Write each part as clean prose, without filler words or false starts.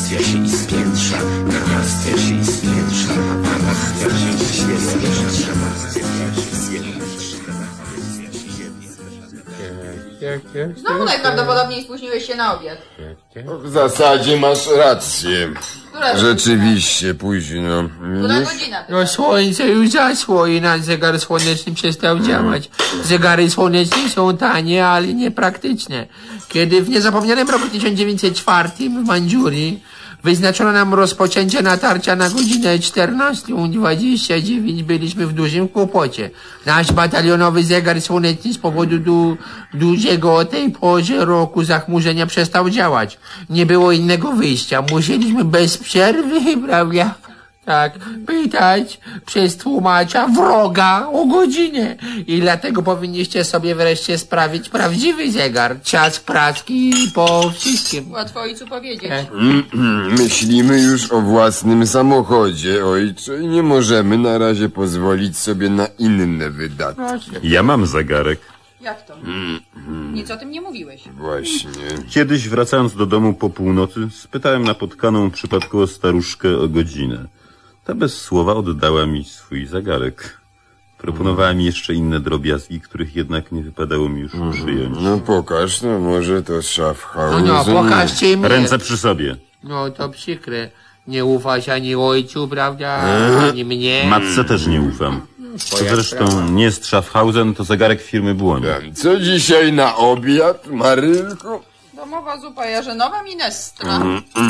rozwija się i spiętrza, rozwija się i spiętrza, rozwija się i spiętrza, Znowu najprawdopodobniej spóźniłeś się na obiad. W zasadzie masz rację. Która Rzeczywiście późno. Która godzina? No słońce już zaszło i nasz zegar słoneczny przestał działać. Zegary słoneczne są tanie, ale niepraktyczne. Kiedy w niezapomnianym roku 1904 w Mandżurii wyznaczono nam rozpoczęcie natarcia na godzinę 14:29, byliśmy w dużym kłopocie. Nasz batalionowy zegar słoneczny z powodu dużego o tej porze roku zachmurzenia przestał działać. Nie było innego wyjścia. Musieliśmy bez przerwy, prawda? Tak, pytać przez tłumacza wroga o godzinę. I dlatego powinniście sobie wreszcie sprawić prawdziwy zegar. Czas praski po wszystkim. Łatwo ojcu powiedzieć. Myślimy już o własnym samochodzie, ojcze, i nie możemy na razie pozwolić sobie na inne wydatki. Ja mam zegarek. Jak to? Nic o tym nie mówiłeś. Właśnie. Kiedyś wracając do domu po północy, spytałem napotkaną przypadkowo staruszkę o godzinę. Ta bez słowa oddała mi swój zegarek. Proponowała mi jeszcze inne drobiazgi, których jednak nie wypadało mi już przyjąć. No pokaż, no może to Schaffhausen. No pokażcie mi. Ręce przy sobie. No to przykre. Nie ufasz ani ojcu, prawda? Ani mnie. Matce też nie ufam. To zresztą nie jest Schaffhausen, to zegarek firmy Błoń. Co dzisiaj na obiad, Marylku? Domowa zupa jarzynowa minestra.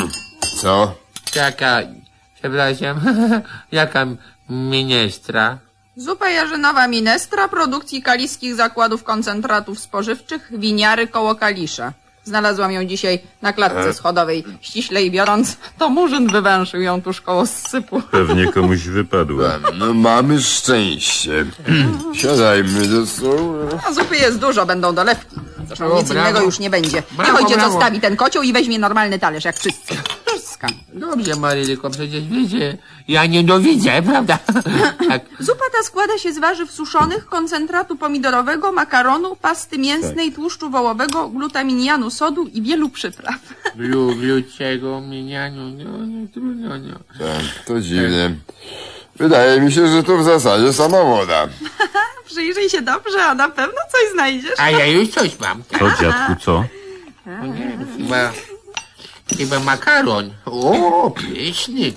Co? Jaka, przepraszam, jaka minestra? Zupa jarzynowa minestra produkcji kaliskich zakładów koncentratów spożywczych Winiary koło Kalisza. Znalazłam ją dzisiaj na klatce schodowej. Ściślej biorąc, to murzyn wywęszył ją tuż koło zsypu. Pewnie komuś wypadła. No mamy szczęście. Siadajmy do stołu. A zupy jest dużo, będą dolewki. Zresztą nic brawo. innego już nie będzie. Brawo, Niech ojciec brawo. zostawi ten kocioł i weźmie normalny talerz, jak wszyscy. Dobrze, Maryliko, przecież wiecie, ja nie dowidzę, prawda? Tak. Zupa ta składa się z warzyw suszonych, koncentratu pomidorowego, makaronu, pasty mięsnej, tłuszczu wołowego, glutaminianu sodu i wielu przypraw. Gluciego, minianiu, no, trudno, no. Tak, to dziwne. Wydaje mi się, że to w zasadzie sama woda. Przyjrzyj się dobrze, a na pewno coś znajdziesz. A ja już coś mam. To dziadku co? No nie wiem, chyba makaron. O, pyszny.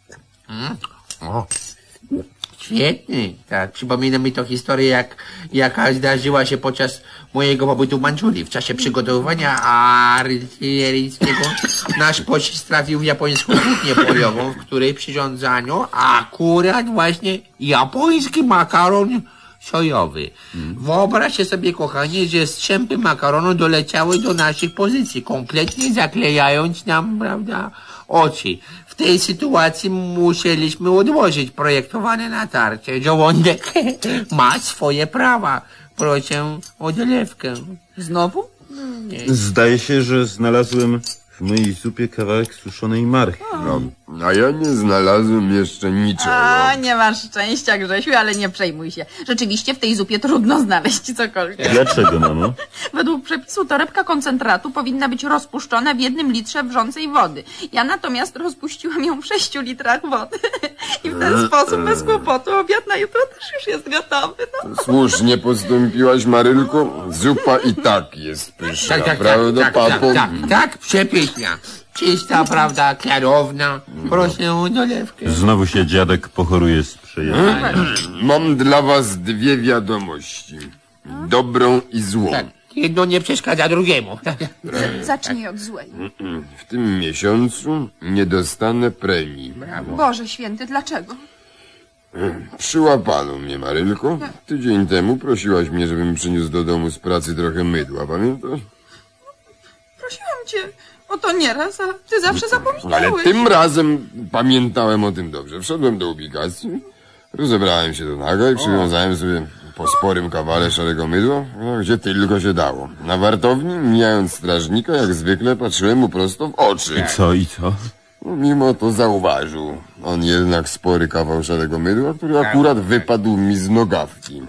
O, świetny. Tak, przypomina mi to historię, jaka zdarzyła się podczas mojego pobytu w Mandżurii. W czasie przygotowywania artyleryjskiego nasz pocisk trafił w japońską kłótnię polową, w której przyrządzano akurat właśnie japoński makaron sojowy. Wyobraźcie sobie, kochani, że strzępy makaronu doleciały do naszych pozycji, kompletnie zaklejając nam, prawda, oczy. W tej sytuacji musieliśmy odłożyć projektowane natarcie. Żołądek ma swoje prawa. Proszę o dolewkę. Znowu? Zdaje się, że znalazłem w mojej zupie kawałek suszonej marchwi. No, a ja nie znalazłem jeszcze niczego. A, nie masz szczęścia, Grzesiu, ale nie przejmuj się. Rzeczywiście w tej zupie trudno znaleźć cokolwiek. Dlaczego, mamo? Według przepisu torebka koncentratu powinna być rozpuszczona w 1 litrze wrzącej wody. Ja natomiast rozpuściłam ją w 6 litrach wody. I w ten sposób bez kłopotu obiad na jutro też już jest gotowy. No. Słusznie postąpiłaś, Marylko. Zupa i tak jest pyszna, prawda, papo? Tak, przepiękna. Czysta, prawda, klarowna. Proszę o dolewkę. Znowu się dziadek pochoruje z przejęcia. Mam dla was 2 wiadomości. Dobrą i złą. Tak, jedno nie przeszkadza drugiemu. Zacznij od złej. W tym miesiącu nie dostanę premii. Boże święty, dlaczego? Przyłapano mnie, Marylko. Tydzień temu prosiłaś mnie, żebym przyniósł do domu z pracy trochę mydła, pamiętasz? Prosiłam cię o to nieraz, a ty zawsze zapominałeś. Ale tym razem pamiętałem o tym dobrze. Wszedłem do ubikacji, rozebrałem się do naga i przywiązałem sobie po sporym kawale szarego mydła, no, gdzie tylko się dało. Na wartowni, mijając strażnika, jak zwykle patrzyłem mu prosto w oczy. I co? No, mimo to zauważył on jednak spory kawał szarego mydła, który akurat wypadł mi z nogawki.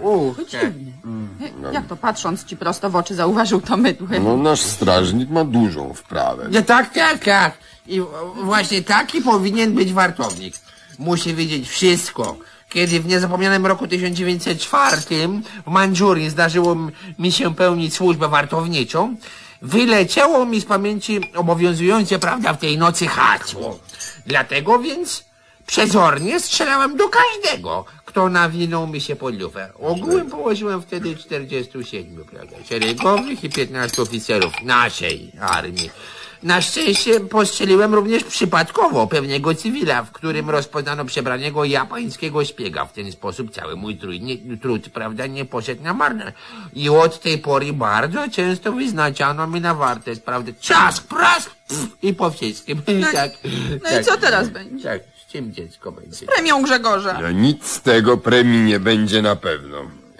Jak to patrząc ci prosto w oczy zauważył to mydło? No nasz strażnik ma dużą wprawę. No tak. I właśnie taki powinien być wartownik. Musi wiedzieć wszystko. Kiedy w niezapomnianym roku 1904 w Mandżurii zdarzyło mi się pełnić służbę wartowniczą, wyleciało mi z pamięci obowiązujące, prawda, w tej nocy hasło. Dlatego więc przezornie strzelałem do każdego, kto nawinął mi się pod lufę. Ogółem położyłem wtedy 47, prawda, szeregowych i 15 oficerów naszej armii. Na szczęście postrzeliłem również przypadkowo pewnego cywila, w którym rozpoznano przebranego japońskiego szpiega. W ten sposób cały mój trud, prawda, nie poszedł na marne. I od tej pory bardzo często wyznaczano mi na wartość, prawda, ciask, prask i po wszystkim. No i co teraz będzie? Tak, z czym dziecko będzie? Premią Grzegorza. No nic z tego premii nie będzie na pewno.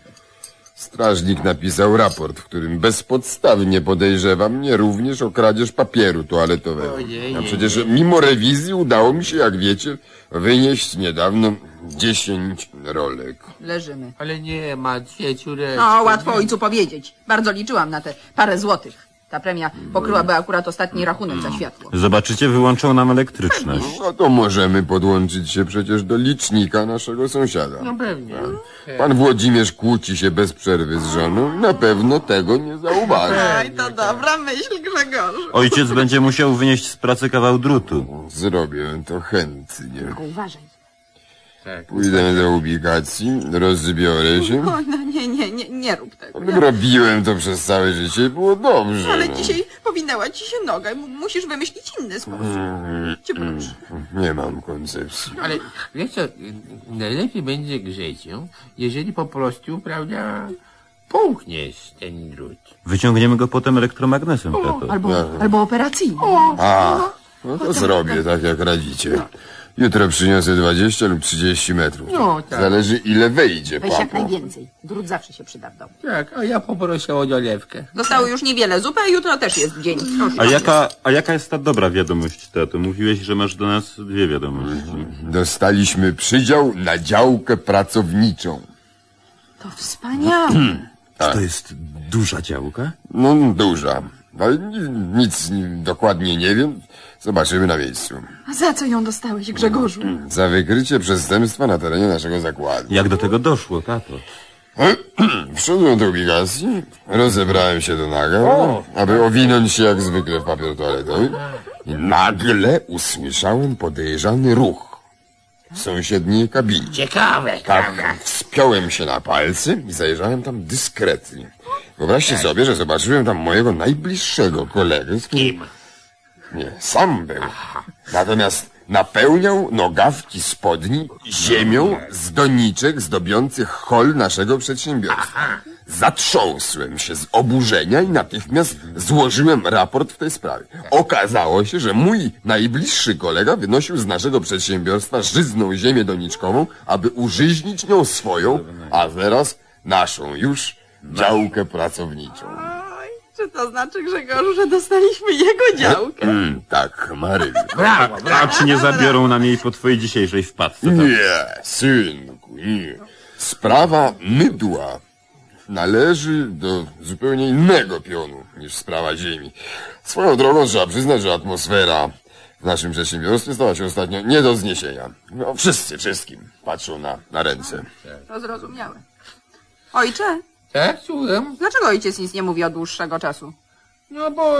Strażnik napisał raport, w którym bezpodstawnie podejrzewa mnie również o kradzież papieru toaletowego. A przecież mimo rewizji udało mi się, jak wiecie, wynieść niedawno 10 rolek. Leżymy. Ale nie ma ciureczki. No, łatwo ojcu powiedzieć. Bardzo liczyłam na te parę złotych. Ta premia pokryłaby akurat ostatni rachunek za światło. Zobaczycie, wyłączą nam elektryczność. No to możemy podłączyć się przecież do licznika naszego sąsiada. No pewnie. Pan Włodzimierz kłóci się bez przerwy z żoną. Na pewno tego nie zauważy. Oj, to dobra myśl, Grzegorzu. Ojciec będzie musiał wynieść z pracy kawał drutu. Zrobię to chętnie. Uważaj. Pójdę do ubikacji, rozbiorę się. Oj, no nie rób tego. Robiłem to przez całe życie i było dobrze. Ale no. dzisiaj powinęła ci się noga. Musisz wymyślić inny sposób. Cię proszę. Nie mam koncepcji. Ale wiesz co, najlepiej będzie, Grzesiu, jeżeli po prostu, prawda, połkniesz ten drut. Wyciągniemy go potem elektromagnesem, tato. Albo operacyjnie. No to zrobię tak, jak radzicie. Jutro przyniosę 20 lub 30 metrów. No, tak. Zależy, ile wejdzie, Weź jak papo. najwięcej. Drut zawsze się przyda w domu. Tak, a ja poproszę o dolewkę. Zostało już niewiele zupy, a jutro też jest dzień. A jaka jest ta dobra wiadomość, tato? Mówiłeś, że masz do nas dwie wiadomości. Dostaliśmy przydział na działkę pracowniczą. To wspaniałe. Czy to jest duża działka? No, duża. Ale nic dokładnie nie wiem. Zobaczymy na miejscu. A za co ją dostałeś, Grzegorzu? Za wykrycie przestępstwa na terenie naszego zakładu. Jak do tego doszło, tato? Wszedłem do ubikacji, rozebrałem się do naga, aby owinąć się jak zwykle w papier toaletowy i nagle usłyszałem podejrzany ruch w sąsiedniej kabinie. Ciekawe. Tak, wspiąłem się na palce i zajrzałem tam dyskretnie. Wyobraźcie sobie, że zobaczyłem tam mojego najbliższego kolegę, z którym... Nie, sam był. Natomiast napełniał nogawki spodni ziemią z doniczek zdobiących hol naszego przedsiębiorstwa. Zatrząsłem się z oburzenia i natychmiast złożyłem raport w tej sprawie. Okazało się, że mój najbliższy kolega wynosił z naszego przedsiębiorstwa żyzną ziemię doniczkową, aby użyźnić nią swoją, a teraz naszą już działkę pracowniczą. Czy to znaczy, Grzegorzu, że dostaliśmy jego działkę? Tak, Maryjo. Brawo, A czy nie zabiorą nam jej po twojej dzisiejszej wpadce, tato? Nie, synku, nie. Sprawa mydła należy do zupełnie innego pionu niż sprawa ziemi. Swoją drogą trzeba przyznać, że atmosfera w naszym przedsiębiorstwie stała się ostatnio nie do zniesienia. No, wszyscy wszystkim patrzą na ręce. To zrozumiałe. Ojcze, Tak, słucham. dlaczego ojciec nic nie mówi od dłuższego czasu? No bo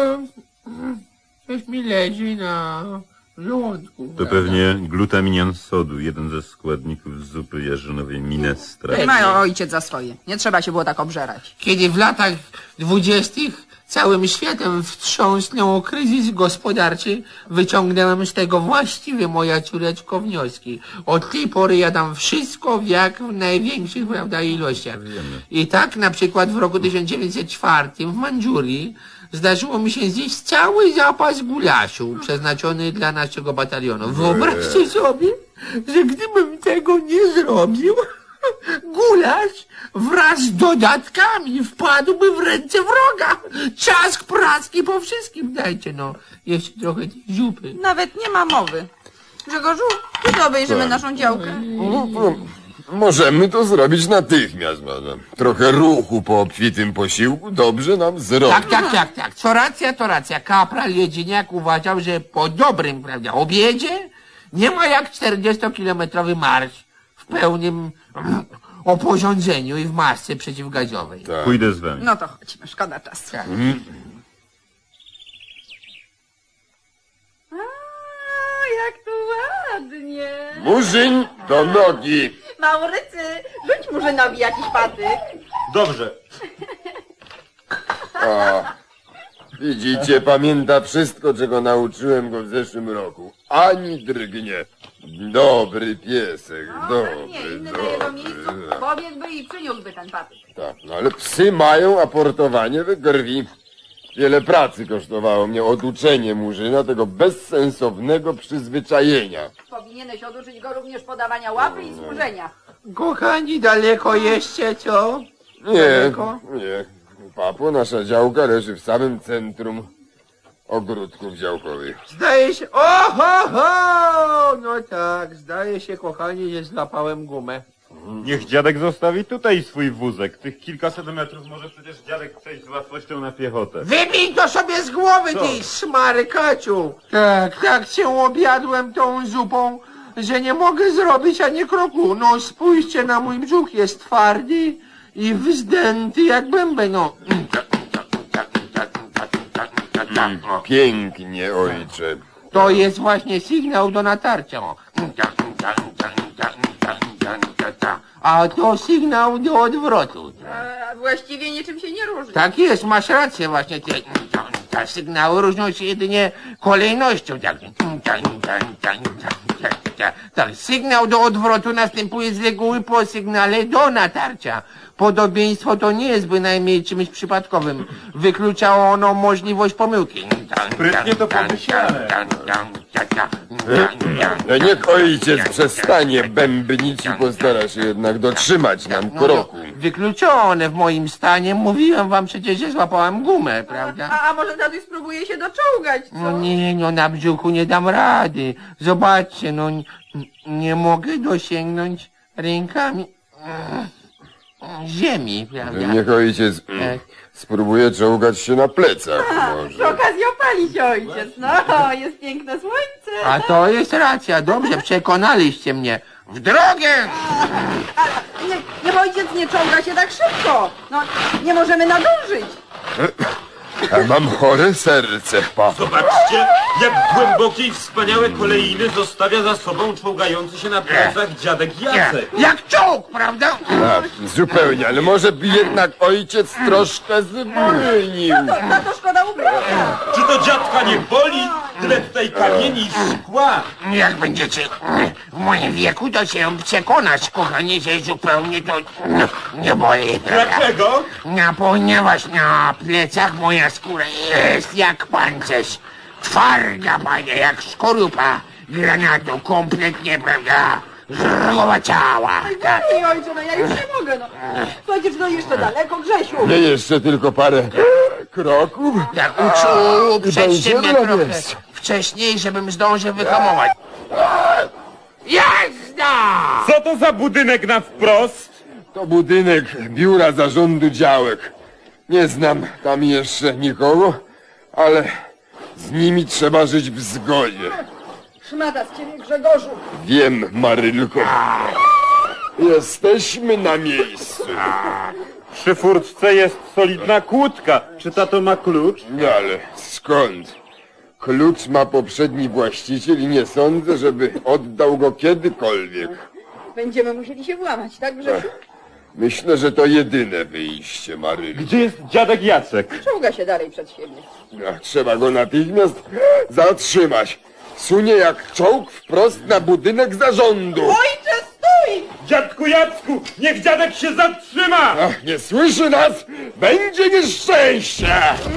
coś mi leży na żołądku. To pewnie glutaminian sodu, jeden ze składników zupy jarzynowej minestra. Nie ma ojciec za swoje. Nie trzeba się było tak obżerać. Kiedy w latach 20. całym światem wstrząsnął kryzys gospodarczy, wyciągnąłem z tego właściwie, moja córeczko, wnioski. Od tej pory jadam wszystko jak w największych, prawda, ilościach. I tak na przykład w roku 1904 w Mandżurii zdarzyło mi się zjeść cały zapas gulaszu przeznaczony dla naszego batalionu. Wyobraźcie sobie, że gdybym tego nie zrobił, gulasz wraz z dodatkami wpadłby w ręce wroga. Ciask, praski po wszystkim. Dajcie no, jeszcze trochę tej zupy. Nawet nie ma mowy. Grzegorzu, kiedy obejrzymy naszą działkę? Możemy to zrobić natychmiast, madam. Trochę ruchu po obfitym posiłku dobrze nam zrobi. Tak. Co racja, to racja. Kapral Jedziniak uważał, że po dobrym, prawda, obiedzie nie ma jak 40-kilometrowy marsz w pełnym oporządzeniu i w masce przeciwgazowej. Tak. Pójdę z wami. No to chodźmy, szkoda czasu. Tak. A, jak tu ładnie. Murzyn do nogi. Maurycy, rzuć Murzynowi jakiś patyk. Dobrze. O, widzicie, pamięta wszystko, czego nauczyłem go w zeszłym roku. Ani drgnie. Dobry piesek, Nie, inny na jego miejscu pobiegłby i przyniósłby ten patyk. Tak, no ale psy mają aportowanie we krwi. Wiele pracy kosztowało mnie oduczenie Murzyna tego bezsensownego przyzwyczajenia. Powinieneś oduczyć go również podawania łapy i służenia. Kochani, daleko jeszcze, co? Nie, Daleko? nie. Papo, nasza działka leży w samym centrum ogródków działkowych. Zdaje się... Oho! No tak, zdaje się, kochani, że złapałem gumę. Niech dziadek zostawi tutaj swój wózek. Tych kilkaset metrów może przecież dziadek przejść z łatwością na piechotę. Wybij to sobie z głowy, Co? ty szmarkaciu! Tak się objadłem tą zupą, że nie mogę zrobić ani kroku. No spójrzcie na mój brzuch, jest twardy i wzdęty jak bęben, no. Pięknie, ojcze. To jest właśnie sygnał do natarcia. O. A to sygnał do odwrotu. A właściwie niczym się nie różni. Tak jest, masz rację właśnie. Te sygnały różnią się jedynie kolejnością. Tak, sygnał do odwrotu następuje z reguły po sygnale do natarcia. Podobieństwo to nie jest bynajmniej czymś przypadkowym. Wykluczało ono możliwość pomyłki. Sprytnie to pomyślane. Niech ojciec przestanie bębnić i postara się jednak dotrzymać nam kroku. Wykluczone w moim stanie. Mówiłem wam przecież, że złapałem gumę, prawda? A może tatuś spróbuje się doczołgać, co? No nie, no na brzuchu nie dam rady. Zobaczcie, no nie mogę dosięgnąć rękami ziemi, prawda? Niech ojciec spróbuje czołgać się na plecach Przy może. okazji opali się ojciec. No, jest piękne słońce. A to jest racja, dobrze, przekonaliście mnie. W drogę! Nie, ojciec nie czołga się tak szybko. No, nie możemy nadążyć. A mam chore serce, papo. Zobaczcie, jak głębokie i wspaniałe kolejiny zostawia za sobą czołgający się na plecach dziadek Jacek. Jak czołg, prawda? Zupełnie, ale może by jednak ojciec troszkę zwolnił. Na to szkoda ubrania. Czy to dziadka nie boli? Tyle tutaj kamieni i szkła. Jak będziecie w moim wieku, to się przekonać, kochanie, że zupełnie to nie boli, prawda? Dlaczego? No, ponieważ na plecach moja skóra jest jak pancerz. Twarda, panie, jak skorupa granatu, kompletnie, prawda, zrugowaciała. Tak. Nie, ojcze, no ja już nie mogę, no. Przecież no jeszcze daleko, Grzesiu. Nie jeszcze tylko parę kroków. Tak, I uprzedźcie będziemy mnie na trochę miejscu. wcześniej, żebym zdążył wyhamować. Jazda! Co to za budynek na wprost? To budynek biura zarządu działek. Nie znam tam jeszcze nikogo, ale z nimi trzeba żyć w zgodzie. Szmata z ciebie, Grzegorzu. Wiem, Marylko. Jesteśmy na miejscu. Przy furtce jest solidna kłódka. Czy tato ma klucz? Nie, ale skąd? Klucz ma poprzedni właściciel i nie sądzę, żeby oddał go kiedykolwiek. Będziemy musieli się włamać, tak, Grzesiu? Myślę, że to jedyne wyjście, Marylko. Gdzie jest dziadek Jacek? Czołga się dalej przed siebie. Trzeba go natychmiast zatrzymać. Sunie jak czołg wprost na budynek zarządu. Ojcze, stój! Dziadku Jacku, niech dziadek się zatrzyma! Ach, nie słyszy nas? Będzie nieszczęście!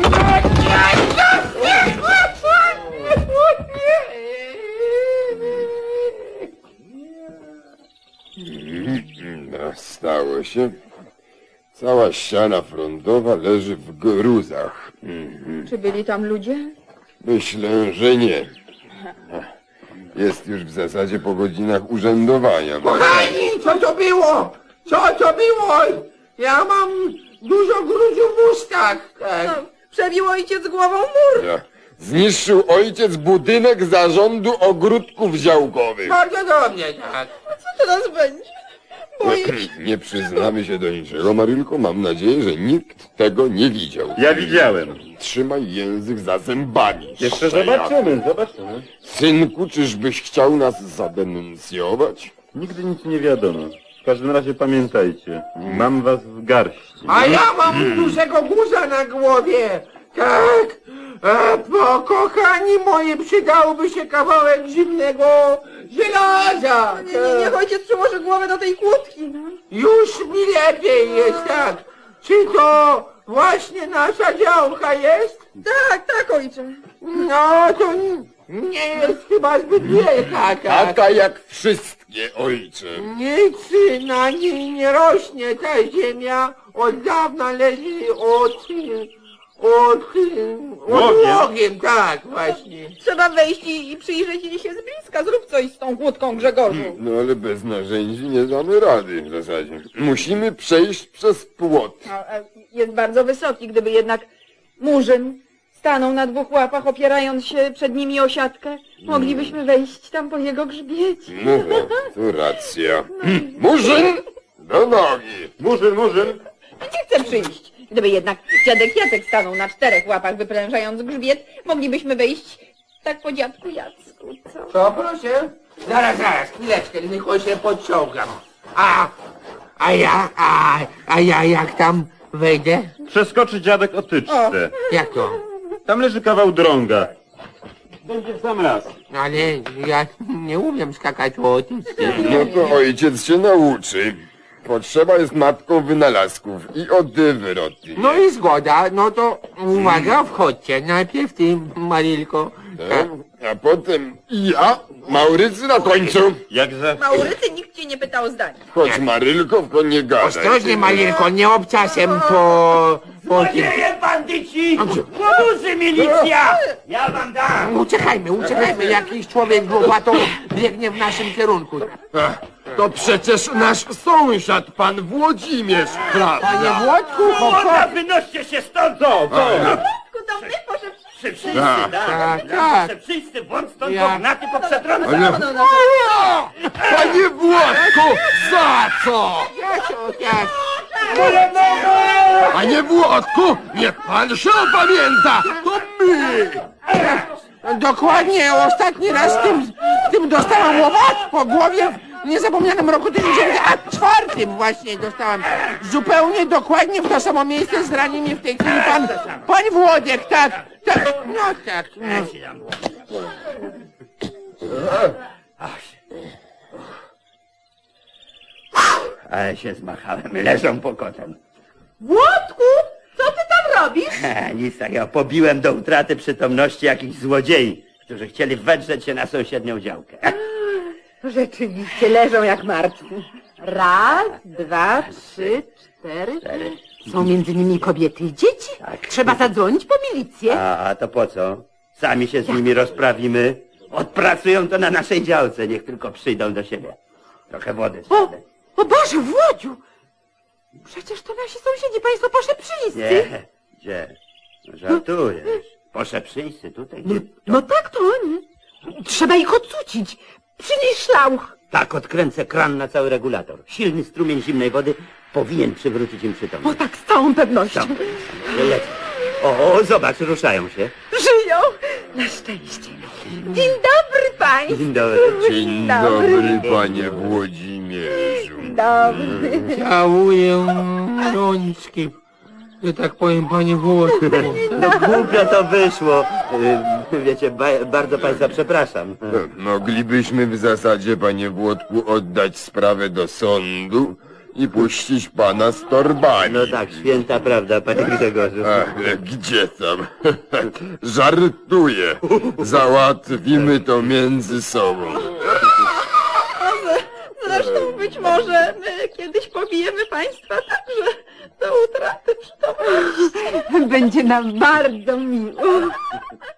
Stało się. Cała ściana frontowa leży w gruzach. Czy byli tam ludzie? Myślę, że nie. Jest już w zasadzie po godzinach urzędowania. Kochani, co to było? Co to było? Ja mam dużo grudziu w ustach. Tak. No, przebił ojciec głową mur. Ja. Zniszczył ojciec budynek zarządu ogródków działkowych. Bardzo dobrze, tak. Co teraz będzie? Boję się. Nie przyznamy się do niczego, Marylko. Mam nadzieję, że nikt tego nie widział. Ja widziałem. Trzymaj język za zębami. Jeszcze szczeniaku. zobaczymy. Synku, czyżbyś chciał nas zadenuncjować? Nigdy nic nie wiadomo. W każdym razie pamiętajcie, mam was w garści. A ja mam dużego guza na głowie. Tak. Bo kochani moi, przydałoby się kawałek zimnego żelaza. Nie, niech ojciec przyłoży głowę do tej kłódki. No. Już mi lepiej jest, tak. Czy to właśnie nasza działka jest? Tak, ojcze. No, to nie jest chyba zbyt wielka, tak. Taka jak wszystkie, ojcze. Nic na niej nie rośnie, ta ziemia od dawna leży od łogiem, tak, właśnie. Trzeba wejść i przyjrzeć jej się z bliska. Zrób coś z tą kłódką, Grzegorzu. No ale bez narzędzi nie damy rady w zasadzie. Musimy przejść przez płot. No, jest bardzo wysoki, gdyby jednak Murzyn stanął na dwóch łapach, opierając się przed nimi o siatkę, moglibyśmy wejść tam po jego grzbiecie. No, tu racja. Murzyn! Do nogi! Murzyn! Nie chcę przyjść. Gdyby jednak dziadek Jacek stanął na 4 łapach, wyprężając grzbiet, moglibyśmy wejść tak po dziadku Jacku, co? Co, proszę? Zaraz, chwileczkę, tylko się podciągam. A ja jak tam wejdę? Przeskoczy dziadek o tyczce. Jak to? Tam leży kawał drąga. Będzie w sam raz. Ale ja nie umiem skakać o otyczce. No to ojciec się nauczy. Potrzeba jest matką wynalazków i odwroty. No i zgoda, no to uwaga, wchodźcie. Najpierw ty, Marylko. Tak? A potem ja, Maurycy na końcu. Jak za... Maurycy, nikt cię nie pytał o zdanie. Chodź Marylko, tylko nie gadaj. Ostrożnie, Marylko, nie obczasem po tym. Dzieje bandyci! Łobuzy milicja! Ja wam dam! Uciekajmy, jakiś człowiek z łopatą biegnie w naszym kierunku. To przecież nasz sąsiad, pan Włodzimierz, prawda? Panie Włodku, Młoda, wynoście się stąd! To my Wszyscy, tak. wszyscy, włącz stąd Ja- pognaty poprzetrony. Panie Włodku, za co? Panie Włodku, niech pan się opamięta! To my! Dokładnie, ostatni raz tym dostałam łopatą po głowie w niezapomnianym roku 1904 właśnie dostałam. Zupełnie dokładnie w to samo miejsce zrani mnie w tej chwili pan Włodek, tak. No tak. No. Ale się zmachałem, leżą pokotem. Włodku, co ty tam robisz? Nic takiego, pobiłem do utraty przytomności jakichś złodziei, którzy chcieli wedrzeć się na sąsiednią działkę. Rzeczywiście leżą jak martwi. 1, 2, 3, 4. Są między nimi kobiety i dzieci. Tak. Trzeba zadzwonić po milicję. A to po co? Sami się z nimi rozprawimy. Odpracują to na naszej działce, niech tylko przyjdą do siebie. Trochę wody. O Boże, Włodziu! Przecież to nasi sąsiedzi, państwo poszeprzyjscy. Nie, gdzie? No, żartujesz. Poszeprzyjcy tutaj. No tak, to oni. Trzeba ich odsucić. Przynieś szlauch. Tak, odkręcę kran na cały regulator. Silny strumień zimnej wody powinien przywrócić im przytomność. O tak, z całą pewnością. Lecę. O, zobacz, ruszają się. Żyją. Na szczęście. Dzień dobry państwu. Dzień dobry. Dzień dobry, panie Włodzimierzu. Dobry. Całuję rączki, że tak powiem, panie Włodku. No głupio to wyszło. Wiecie, bardzo państwa przepraszam. Moglibyśmy w zasadzie, panie Włodku, oddać sprawę do sądu i puścić pana z torbami. No tak, święta prawda, panie Grzegorzu. Ale gdzie tam? Żartuję. Załatwimy to między sobą. Zresztą być może my kiedyś pobijemy państwa także do utraty przytomności. Będzie nam bardzo miło.